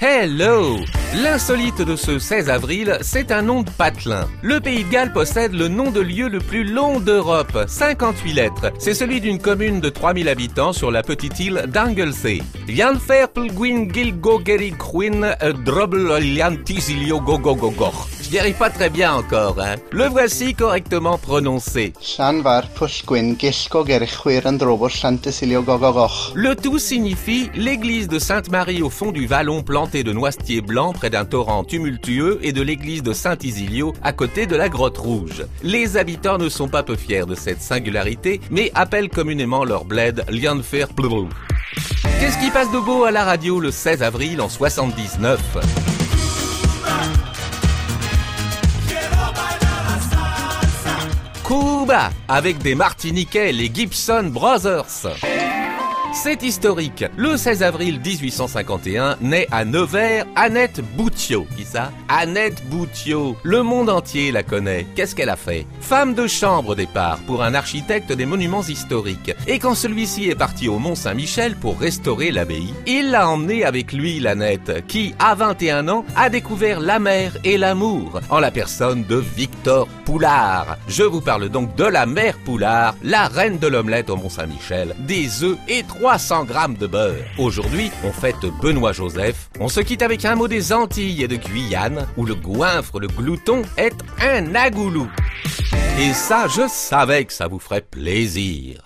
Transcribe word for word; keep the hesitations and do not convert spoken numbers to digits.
Hello! L'insolite de ce seize avril, c'est un nom de patelin. Le Pays de Galles possède le nom de lieu le plus long d'Europe, cinquante-huit lettres. C'est celui d'une commune de trois mille habitants sur la petite île d'Anglesey. Llanfairpwllgwyn Gilgogericwyn Drobloliantisilio Gogogogor. Je n'y arrive pas très bien encore, hein. Le voici correctement prononcé. Le tout signifie l'église de Sainte-Marie au fond du vallon planté de noisetiers blancs près d'un torrent tumultueux et de l'église de Saint-Isilio à côté de la grotte rouge. Les habitants ne sont pas peu fiers de cette singularité, mais appellent communément leur bled Llanfairpwll. Qu'est-ce qui passe de beau à la radio le seize avril en soixante-dix-neuf? Cuba, avec des Martiniquais, les Gibson Brothers. C'est historique. Le seize avril dix-huit cent cinquante et un naît à Nevers Annette Boutiot. Qui ça? Annette Boutiot. Le monde entier la connaît. Qu'est-ce qu'elle a fait? Femme de chambre au départ pour un architecte des monuments historiques. Et quand celui-ci est parti au Mont-Saint-Michel pour restaurer l'abbaye, il l'a emmené avec lui, l'Annette, qui, à vingt et un ans, a découvert la mer et l'amour en la personne de Victor Poulard. Je vous parle donc de la mère Poulard, la reine de l'omelette au Mont-Saint-Michel, des œufs et trois cents grammes de beurre. Aujourd'hui, on fête Benoît Joseph. On se quitte avec un mot des Antilles et de Guyane, où le goinfre, le glouton, est un agoulou. Et ça, je savais que ça vous ferait plaisir.